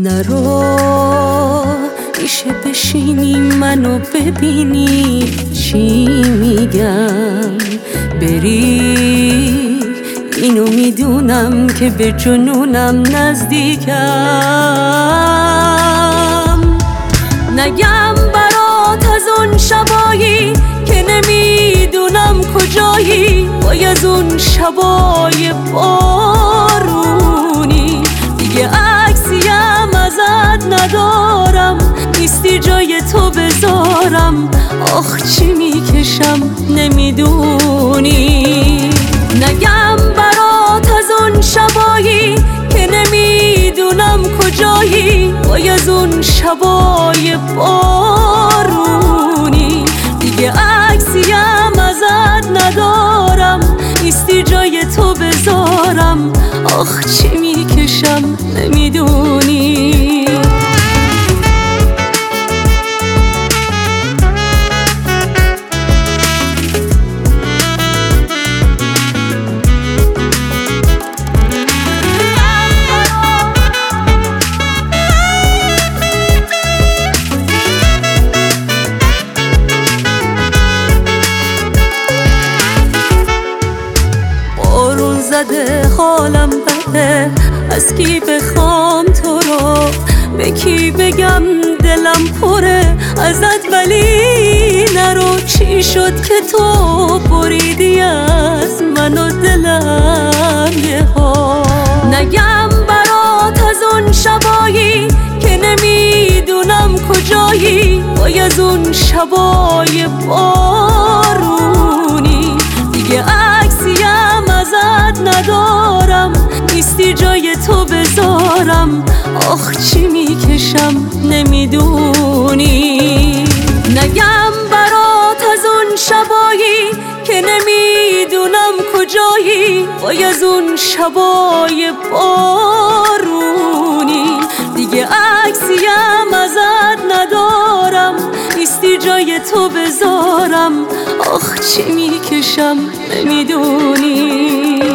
نرو میشه بشینی منو ببینی چی میگم، بری اینو میدونم که به جنونم نزدیکم. نگم برات از اون شبایی که نمیدونم کجایی، وای از اون شبای بارونی دیگه عکسیم ازت ندارم، نیستی جای تو بذارم، آخ چی میکشم نمیدونی. نگم برات از اون شبایی که نمیدونم کجایی، وای از اون شبای بارونی دیگه عکسیم ازت ندارم، نیستی جای تو بذارم، آخ چی میکشم نمیدونی. زده حالم بده، از کی بخوام تو رو، به کی بگم دلم پره ازت ولی نرو. چی شد که تو بریدی از من و دلم یه ها. نگم برات از اون شبایی که نمیدونم کجایی، وای از اون شبای بارونی دیگه عکسیم ازت ندارم، نیستی جای تو بذارم، آخ چی میکشم نمیدونی. نگم برات از اون شبایی که نمیدونم کجایی، وای از اون شبای بارونی دیگه عکسیم ازت ندارم، نیستی جای تو بذارم، آخ چی میکشم نمیدونی.